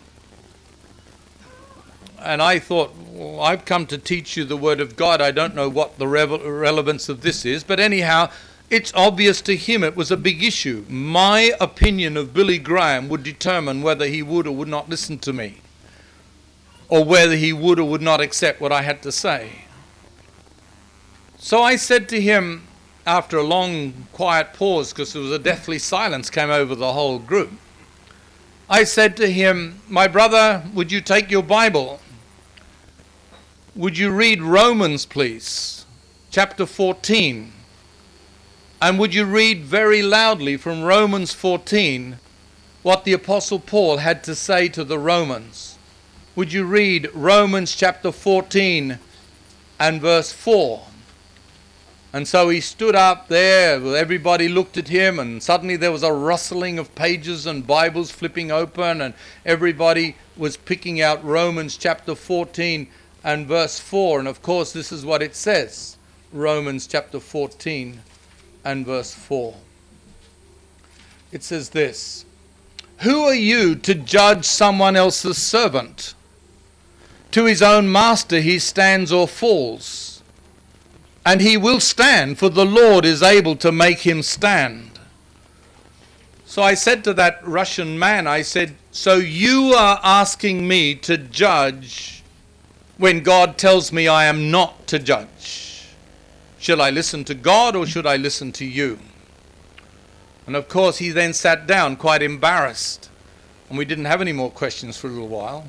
And I thought, well, I've come to teach you the Word of God. I don't know what the re- relevance of this is. But anyhow, it's obvious to him it was a big issue. My opinion of Billy Graham would determine whether he would or would not listen to me, or whether he would or would not accept what I had to say. So I said to him, after a long, quiet pause, because there was a deathly silence came over the whole group, I said to him, my brother, would you take your Bible? Would you read Romans, please, chapter fourteen? And would you read very loudly from Romans fourteen what the Apostle Paul had to say to the Romans? Would you read Romans chapter fourteen and verse four? And so he stood up there, everybody looked at him, and suddenly there was a rustling of pages and Bibles flipping open, and everybody was picking out Romans chapter fourteen and verse four. And of course this is what it says, Romans chapter fourteen and verse four. It says this, who are you to judge someone else's servant? To his own master he stands or falls. And he will stand, for the Lord is able to make him stand. So I said to that Russian man, I said, so you are asking me to judge when God tells me I am not to judge? Shall I listen to God or should I listen to you? And of course he then sat down quite embarrassed. And we didn't have any more questions for a little while.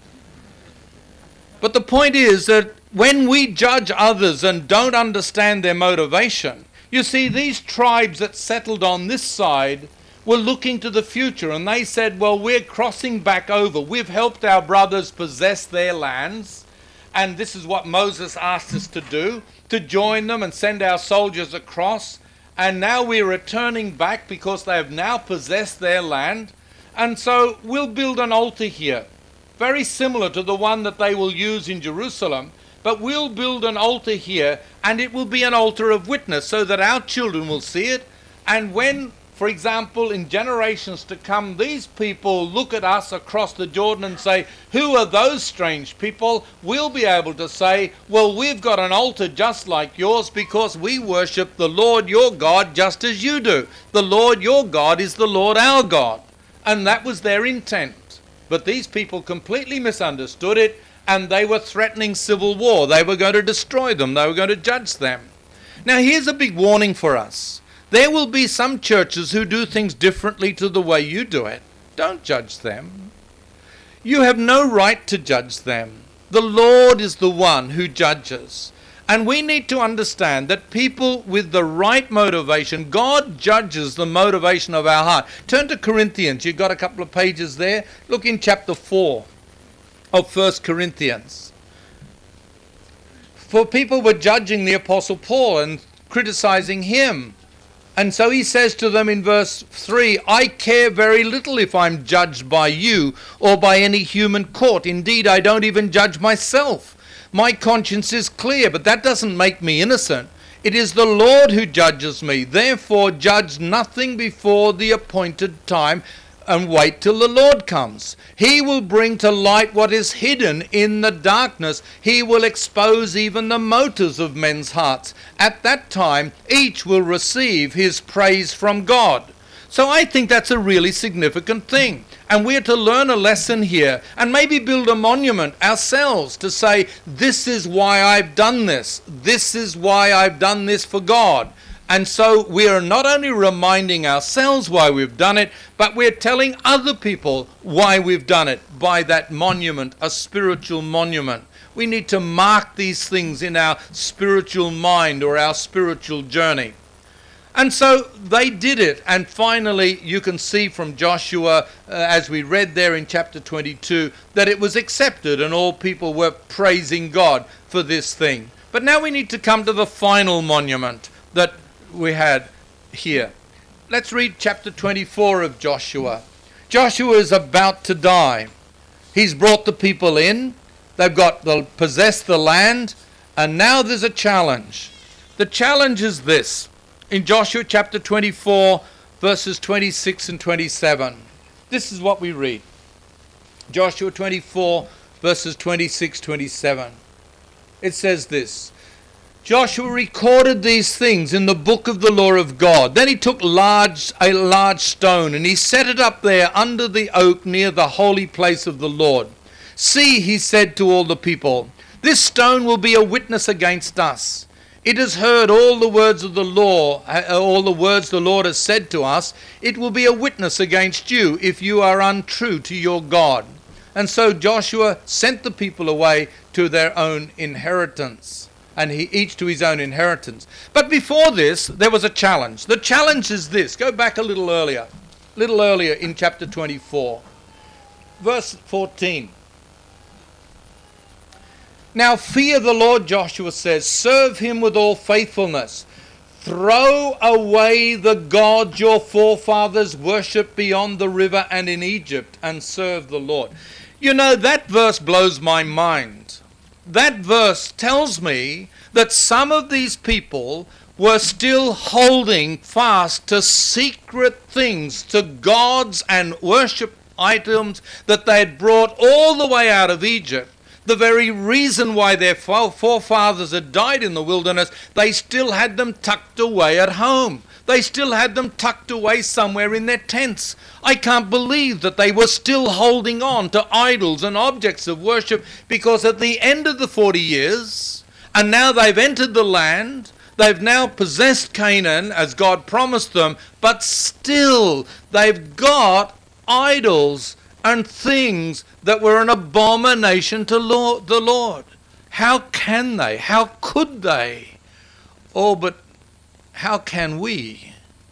But the point is that when we judge others and don't understand their motivation, you see, these tribes that settled on this side were looking to the future, and they said, well, we're crossing back over. We've helped our brothers possess their lands, and this is what Moses asked us to do, to join them and send our soldiers across. And now we're returning back because they have now possessed their land. And so we'll build an altar here, very similar to the one that they will use in Jerusalem. But we'll build an altar here, and it will be an altar of witness so that our children will see it. And when, for example, in generations to come, these people look at us across the Jordan and say, who are those strange people? We'll be able to say, well, we've got an altar just like yours because we worship the Lord your God just as you do. The Lord your God is the Lord our God. And that was their intent. But these people completely misunderstood it, and they were threatening civil war. They were going to destroy them. They were going to judge them. Now here's a big warning for us. There will be some churches who do things differently to the way you do it. Don't judge them. You have no right to judge them. The Lord is the one who judges. And we need to understand that people with the right motivation, God judges the motivation of our heart. Turn to Corinthians. You've got a couple of pages there. Look in chapter four of First Corinthians. For people were judging the Apostle Paul and criticizing him. And so he says to them in verse three, I care very little if I'm judged by you or by any human court. Indeed, I don't even judge myself. My conscience is clear, but that doesn't make me innocent. It is the Lord who judges me. Therefore judge nothing before the appointed time, and wait till the Lord comes. He will bring to light what is hidden in the darkness. He will expose even the motives of men's hearts. At that time, each will receive his praise from God. So I think that's a really significant thing. And we're to learn a lesson here and maybe build a monument ourselves to say, this is why I've done this. This is why I've done this for God. And so we are not only reminding ourselves why we've done it, but we're telling other people why we've done it by that monument, a spiritual monument. We need to mark these things in our spiritual mind or our spiritual journey. And so they did it. And finally, you can see from Joshua, uh, as we read there in chapter twenty-two, that it was accepted and all people were praising God for this thing. But now we need to come to the final monument that we had here. Let's read chapter twenty-four of Joshua. Joshua is about to die. He's brought the people in. They've got the possessed the land, and now there's a challenge. The challenge is this. In Joshua chapter twenty-four, verses twenty-six and twenty-seven. This is what we read. Joshua twenty-four, verses twenty-six, twenty-seven. It says this. Joshua recorded these things in the book of the law of God. Then he took large, a large stone, and he set it up there under the oak near the holy place of the Lord. See, he said to all the people, this stone will be a witness against us. It has heard all the words of the law, all the words the Lord has said to us. It will be a witness against you if you are untrue to your God. And so Joshua sent the people away to their own inheritance. And he each to his own inheritance. But before this, there was a challenge. The challenge is this. Go back a little earlier. A little earlier in chapter twenty-four. Verse fourteen. Now fear the Lord, Joshua says. Serve him with all faithfulness. Throw away the gods your forefathers worshipped beyond the river and in Egypt, and serve the Lord. You know, that verse blows my mind. That verse tells me that some of these people were still holding fast to secret things, to gods and worship items that they had brought all the way out of Egypt. The very reason why their forefathers had died in the wilderness, they still had them tucked away at home. They still had them tucked away somewhere in their tents. I can't believe that they were still holding on to idols and objects of worship, because at the end of the forty years, and now they've entered the land, they've now possessed Canaan as God promised them, but still they've got idols and things that were an abomination to Lord, the Lord. How can they? How could they? Oh, but how can we?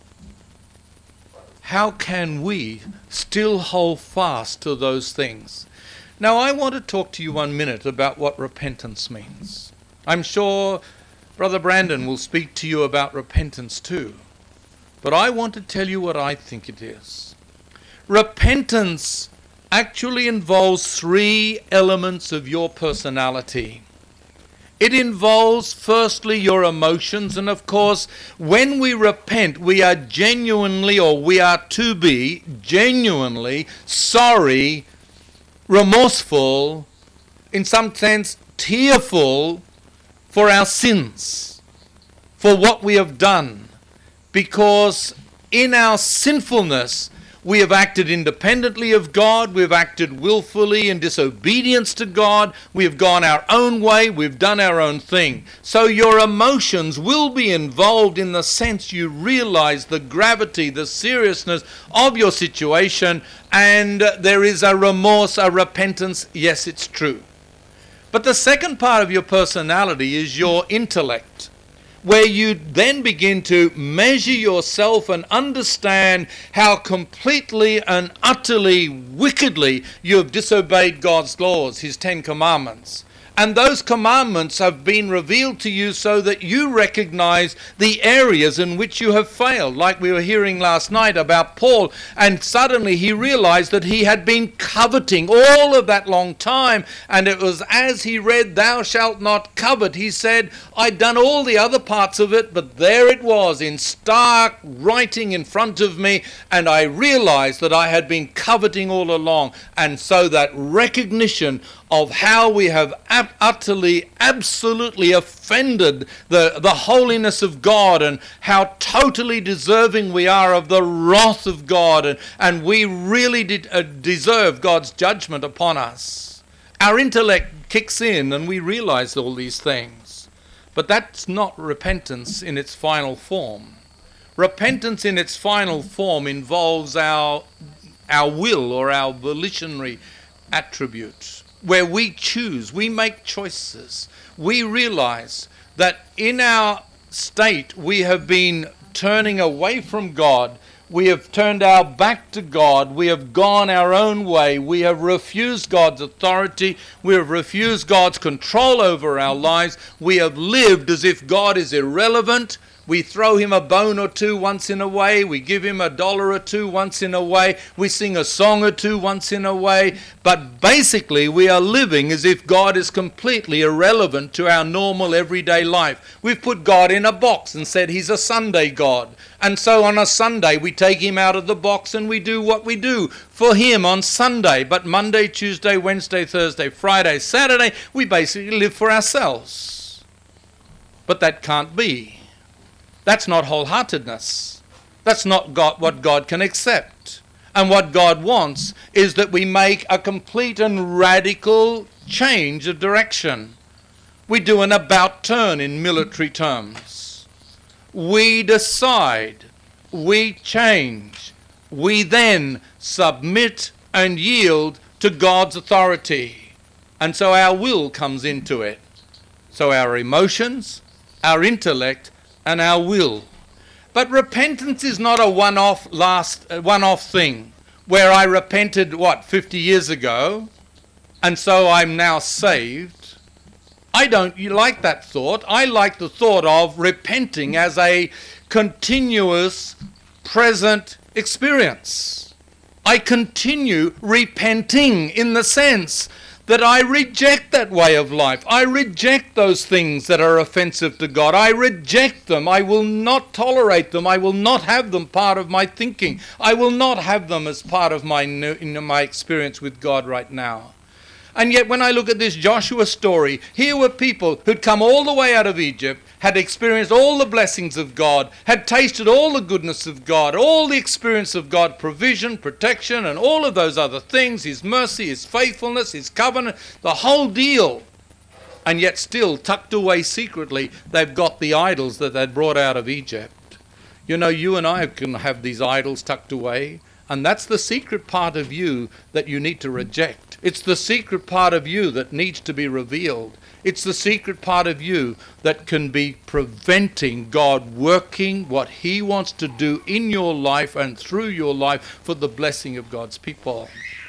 How can we still hold fast to those things? Now, I want to talk to you one minute about what repentance means. I'm sure Brother Brandon will speak to you about repentance too. But I want to tell you what I think it is. Repentance actually involves three elements of your personality. It involves, firstly, your emotions. And of course, when we repent, we are genuinely, or we are to be genuinely sorry, remorseful, in some sense tearful for our sins, for what we have done. Because in our sinfulness, we have acted independently of God. We've acted willfully in disobedience to God. We have gone our own way. We've done our own thing. So your emotions will be involved in the sense you realize the gravity, the seriousness of your situation, and there is a remorse, a repentance. Yes, it's true. But the second part of your personality is your intellect, where you then begin to measure yourself and understand how completely and utterly wickedly you have disobeyed God's laws, his Ten Commandments. And those commandments have been revealed to you so that you recognize the areas in which you have failed. Like we were hearing last night about Paul, and suddenly he realized that he had been coveting all of that long time. And it was as he read, "Thou shalt not covet," he said, I'd done all the other parts of it, but there it was in stark writing in front of me. And I realized that I had been coveting all along. And so that recognition of how we have ab- utterly, absolutely offended the, the holiness of God, and how totally deserving we are of the wrath of God, and, and we really did, uh, deserve God's judgment upon us. Our intellect kicks in and we realize all these things. But that's not repentance in its final form. Repentance in its final form involves our, our will or our volitionary attributes, where we choose, we make choices. We realize that in our state we have been turning away from God. We have turned our back to God. We have gone our own way. We have refused God's authority. We have refused God's control over our lives. We have lived as if God is irrelevant. We throw him a bone or two once in a way. We give him a dollar or two once in a way. We sing a song or two once in a way. But basically, we are living as if God is completely irrelevant to our normal everyday life. We've put God in a box and said he's a Sunday God. And so on a Sunday, we take him out of the box and we do what we do for him on Sunday. But Monday, Tuesday, Wednesday, Thursday, Friday, Saturday, we basically live for ourselves. But that can't be. That's not wholeheartedness. That's not God, what God can accept. And what God wants is that we make a complete and radical change of direction. We do an about turn in military terms. We decide, we change, we then submit and yield to God's authority. And so our will comes into it. So our emotions, our intellect, and our will. But repentance is not a one-off last uh, one-off thing where I repented, what, fifty years ago, and so I'm now saved. I don't like that thought. I like the thought of repenting as a continuous present experience. I continue repenting in the sense that I reject that way of life. I reject those things that are offensive to God. I reject them. I will not tolerate them. I will not have them part of my thinking. I will not have them as part of my, in my experience with God right now. And yet when I look at this Joshua story, here were people who'd come all the way out of Egypt, had experienced all the blessings of God, had tasted all the goodness of God, all the experience of God, provision, protection, and all of those other things, his mercy, his faithfulness, his covenant, the whole deal. And yet still, tucked away secretly, they've got the idols that they'd brought out of Egypt. You know, you and I can have these idols tucked away, and that's the secret part of you that you need to reject. It's the secret part of you that needs to be revealed. It's the secret part of you that can be preventing God working what he wants to do in your life and through your life for the blessing of God's people.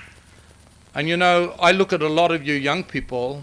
And you know, I look at a lot of you young people,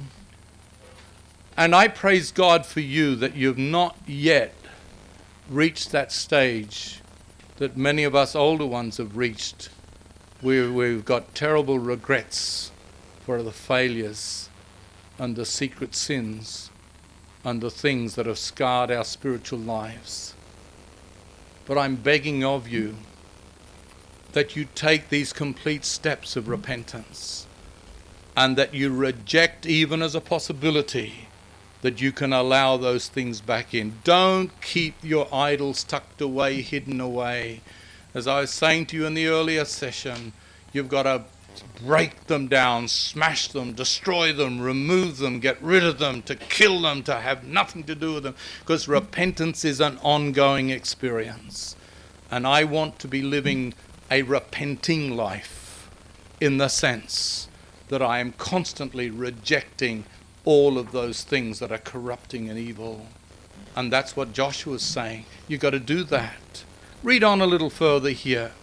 and I praise God for you that you've not yet reached that stage that many of us older ones have reached. We, we've got terrible regrets for the failures and the secret sins and the things that have scarred our spiritual lives. But I'm begging of you that you take these complete steps of repentance, and that you reject even as a possibility that you can allow those things back in. Don't keep your idols tucked away, hidden away. As I was saying to you in the earlier session, you've got to break them down, smash them, destroy them, remove them, get rid of them, to kill them, to have nothing to do with them, because repentance is an ongoing experience. And I want to be living a repenting life in the sense that I am constantly rejecting all of those things that are corrupting and evil. And that's what Joshua's saying. You've got to do that. Read on a little further here.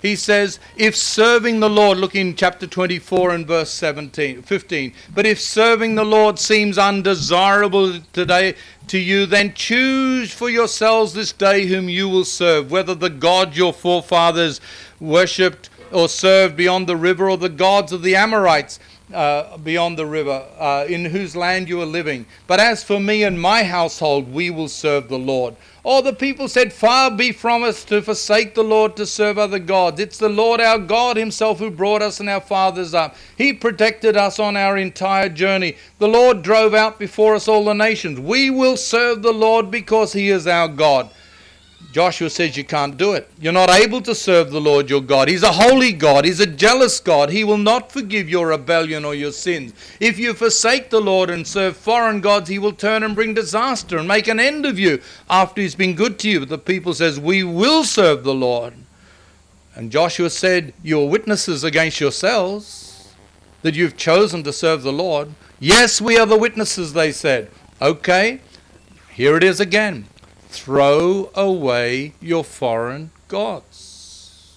He says, if serving the Lord, look in chapter twenty-four and verse seventeen, fifteen, but if serving the Lord seems undesirable today to you, then choose for yourselves this day whom you will serve, whether the God your forefathers worshipped or served beyond the river, or the gods of the Amorites uh, beyond the river, uh, in whose land you are living. But as for me and my household, we will serve the Lord. All the people said, far be from us to forsake the Lord to serve other gods. It's the Lord our God himself who brought us and our fathers up. He protected us on our entire journey. The Lord drove out before us all the nations. We will serve the Lord because he is our God. Joshua says you can't do it. You're not able to serve the Lord your God. He's a holy God. He's a jealous God. He will not forgive your rebellion or your sins. If you forsake the Lord and serve foreign gods, he will turn and bring disaster and make an end of you after he's been good to you. But the people says, we will serve the Lord. And Joshua said, you're witnesses against yourselves that you've chosen to serve the Lord. Yes, we are the witnesses, they said. Okay, here it is again. Throw away your foreign gods.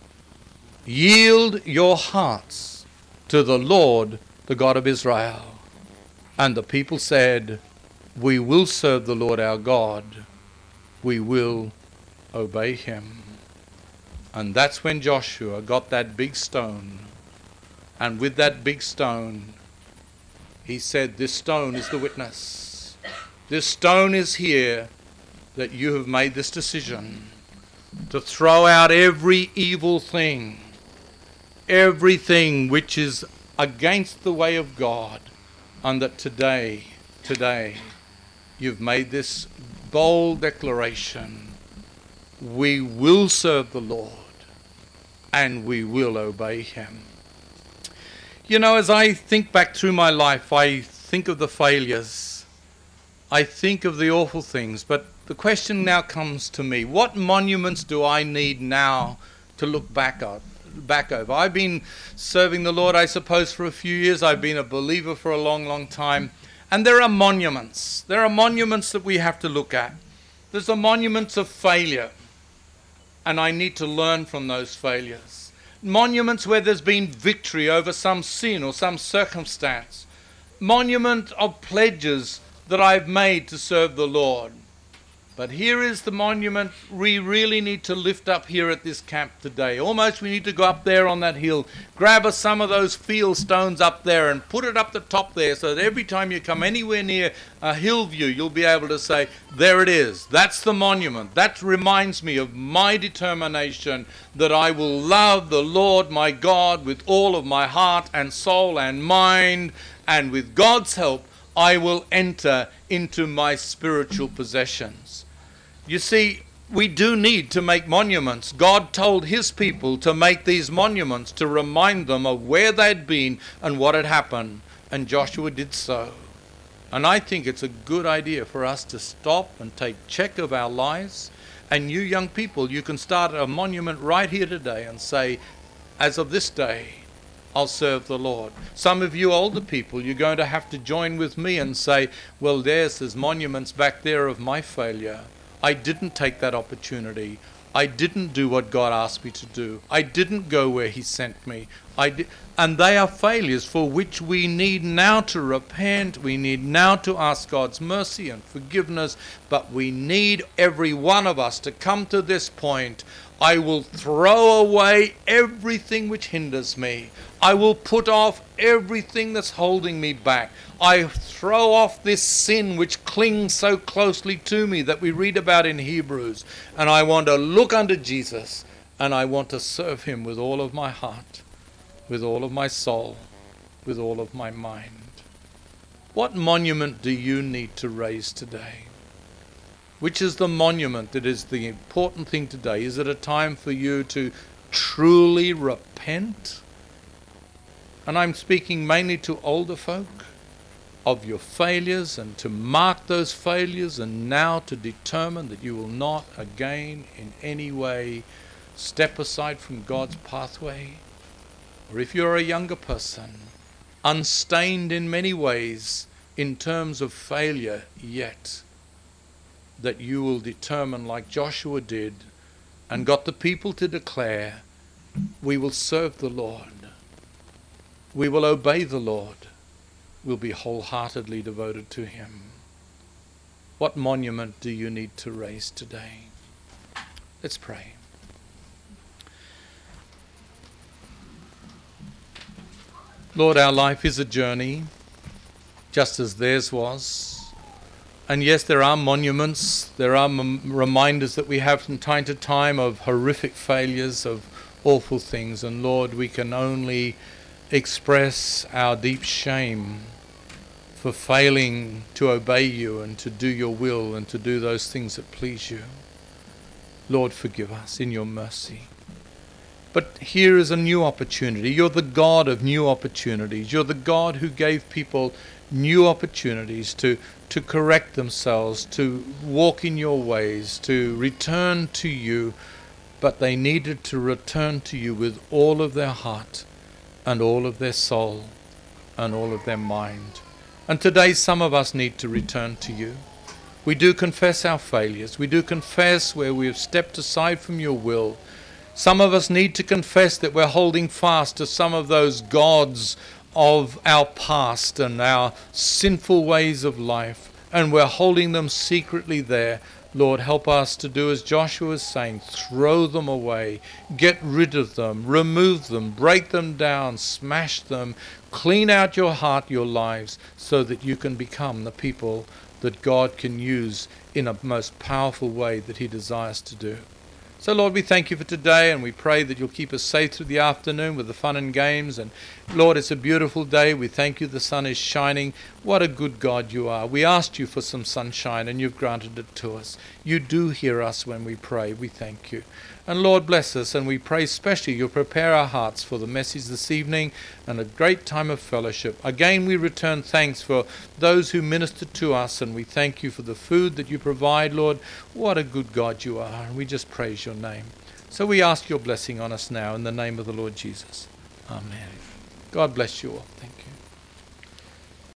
Yield your hearts to the Lord, the God of Israel. And the people said, we will serve the Lord our God. We will obey him. And that's when Joshua got that big stone. And with that big stone, he said, this stone is the witness. This stone is here that you have made this decision to throw out every evil thing, everything which is against the way of God, and that today, today, you've made this bold declaration. We will serve the Lord and we will obey him. You know, as I think back through my life, I think of the failures. I think of the awful things, but the question now comes to me, what monuments do I need now to look back at, back over? I've been serving the Lord, I suppose, for a few years. I've been a believer for a long, long time. And there are monuments. There are monuments that we have to look at. There's the monuments of failure. And I need to learn from those failures. Monuments where there's been victory over some sin or some circumstance. Monument of pledges that I've made to serve the Lord. But here is the monument we really need to lift up here at this camp today. Almost we need to go up there on that hill, grab us some of those field stones up there and put it up the top there so that every time you come anywhere near a hill view, you'll be able to say, there it is. That's the monument. That reminds me of my determination that I will love the Lord my God with all of my heart and soul and mind, and with God's help, I will enter into my spiritual possessions. You see, we do need to make monuments. God told his people to make these monuments to remind them of where they'd been and what had happened. And Joshua did so. And I think it's a good idea for us to stop and take check of our lives. And you young people, you can start a monument right here today and say, as of this day, I'll serve the Lord. Some of you older people, you're going to have to join with me and say, well, there's there's monuments back there of my failure. I didn't take that opportunity. I didn't do what God asked me to do. I didn't go where he sent me. I di- and they are failures for which we need now to repent. We need now to ask God's mercy and forgiveness. But we need every one of us to come to this point. I will throw away everything which hinders me. I will put off everything that's holding me back. I throw off this sin which clings so closely to me that we read about in Hebrews. And I want to look unto Jesus, and I want to serve him with all of my heart, with all of my soul, with all of my mind. What monument do you need to raise today? Which is the monument that is the important thing today? Is it a time for you to truly repent? And I'm speaking mainly to older folk, of your failures, and to mark those failures, and now to determine that you will not again in any way step aside from God's pathway. Or if you're a younger person, unstained in many ways in terms of failure yet, that you will determine, like Joshua did and got the people to declare, We will serve the Lord. We will obey the Lord. We'll be wholeheartedly devoted to him. What monument do you need to raise today? Let's pray. Lord, our life is a journey, just as theirs was. And yes, there are monuments, there are m- reminders that we have from time to time of horrific failures, of awful things. And Lord, we can only express our deep shame for failing to obey you and to do your will and to do those things that please you. Lord, forgive us in your mercy. But here is a new opportunity. You're the God of new opportunities. You're the God who gave people new opportunities to, to correct themselves, to walk in your ways, to return to you. But they needed to return to you with all of their heart and all of their soul and all of their mind. And today some of us need to return to you. We do confess our failures. We do confess where we have stepped aside from your will. Some of us need to confess that we're holding fast to some of those gods of our past and our sinful ways of life, and we're holding them secretly there. Lord, help us to do as Joshua is saying, throw them away, get rid of them, remove them, break them down, smash them, clean out your heart, your lives, so that you can become the people that God can use in a most powerful way that he desires to do. So Lord, we thank you for today, and we pray that you'll keep us safe through the afternoon with the fun and games. And Lord, it's a beautiful day. We thank you the sun is shining. What a good God you are. We asked you for some sunshine and you've granted it to us. You do hear us when we pray. We thank you. And Lord, bless us, and we pray especially you'll prepare our hearts for the message this evening and a great time of fellowship. Again, we return thanks for those who minister to us, and we thank you for the food that you provide, Lord. What a good God you are, and we just praise your name. So we ask your blessing on us now in the name of the Lord Jesus. Amen. God bless you all. Thank you.